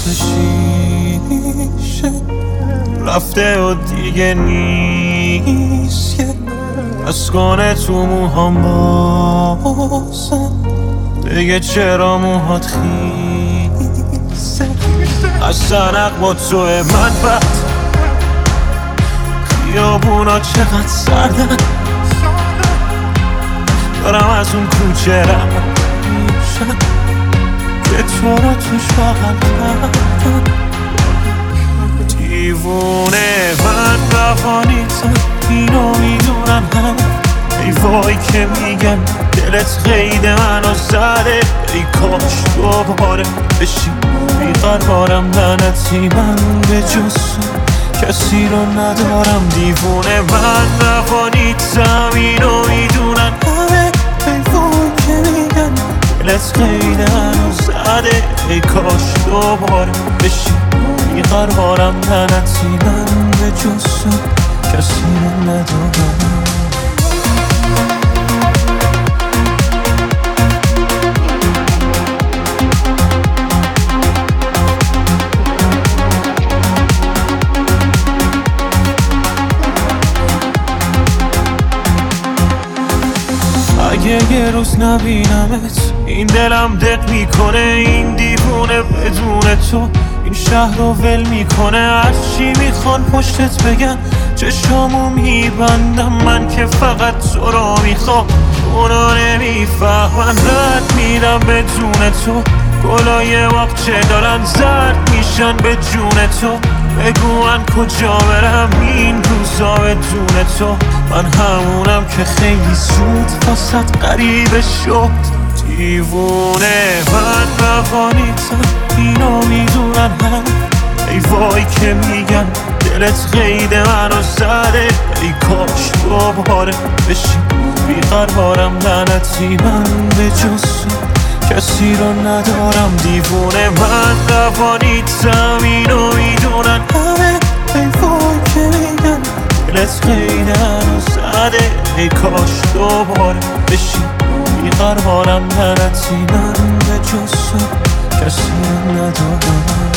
شیشه رفته و دیگه نیست که از کنه تو موهام بازم دیگه چرا موهات خیسه از سرق با توه من بد خیابونا چقدر سردن دارم از اون کوچه رم میشم که تو رو توش بغل کردم دیوونه من روانیتم اینو میدونم هم ای وای که میگم دلت قید منو زده ای کاش دوباره بشی بیقرارم لعنتی من به جز کسی رو ندارم دیوونه من روانیتم اینو میدونم همه ای وای که میگم دلت قید منو زده ای کاش دوباره بشی بیقرارم لعنتی من به جز کسی رو ندارم اگه یه روز نبینمت این دلم دق میکنه این دیوونه بدون تو این شهر رو ول میکنه از چی میخوان پشتت بگن چشامو میبندم من که فقط تو رو میخوام اونا نمیفهمن رد میرم بدون تو گلای باغچه دارن زرد میشن به جون تو بگو من کجا برم این روزا بدون تو من همونم که خیلی زود واسط غریبه شد دیوونه من روانیتم اینو میدونن هم ای وای که میگن دلت قید منو زده ای کاش دوباره بشی بیقرارم لعنتی من به جز کسی رو ندارم دیوونه من روانیتم اینو میدونن همه ای وای که میگن دلت قید منو زده ای کاش دوباره بشی بیقرارم لعنتی من به جز کسی رو ندارم